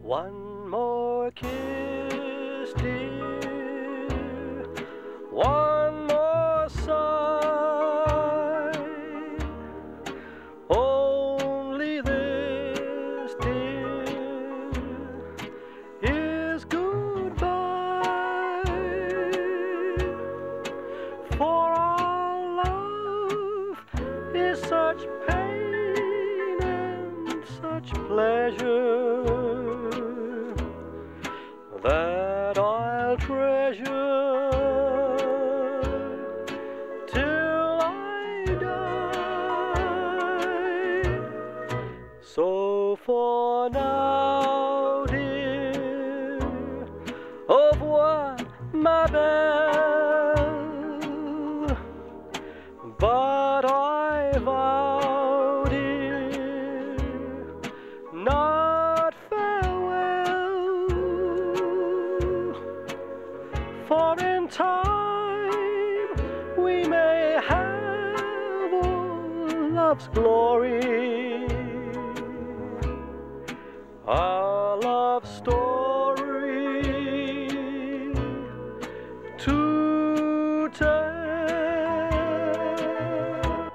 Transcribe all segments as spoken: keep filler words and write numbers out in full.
One more kiss, dear, one more sigh. Only this, dear, is goodbye. For our love is such pain and such pleasure that I'll treasure till I die. So for now, dear, au revoir, ma belle. But I vow, dear, not farewell. For in time we may have all love's glory, our love story to tell.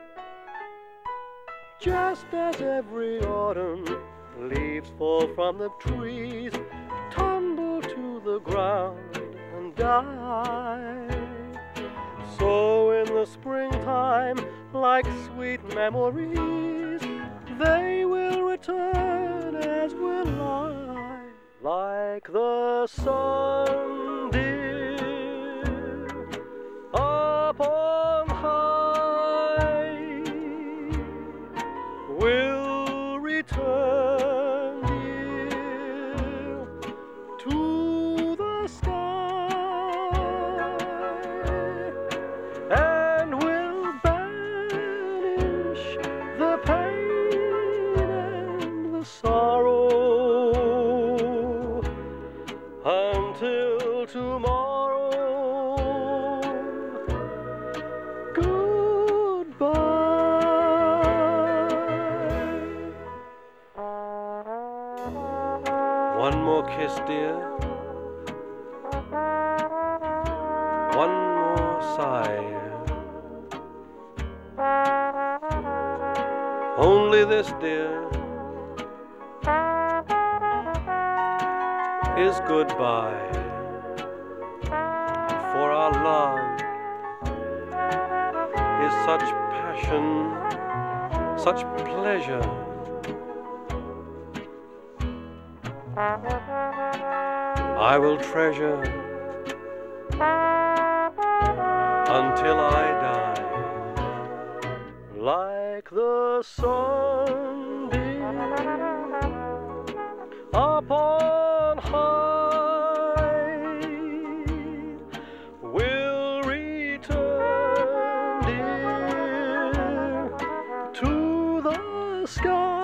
Just as every autumn leaves fall from the trees, tumble to the ground and die, so in the springtime, like sweet memories, they will return as will I, like the sun, dear, up on high, will return, dear, to the sky, and will banish the pain and the sorrow until tomorrow. Goodbye. One more kiss, dear, one more sigh. Only this, dear, is goodbye. For our love is such passion, such pleasure, I will treasure until I die, like the sun, dear, upon high, will return, dear, to the sky.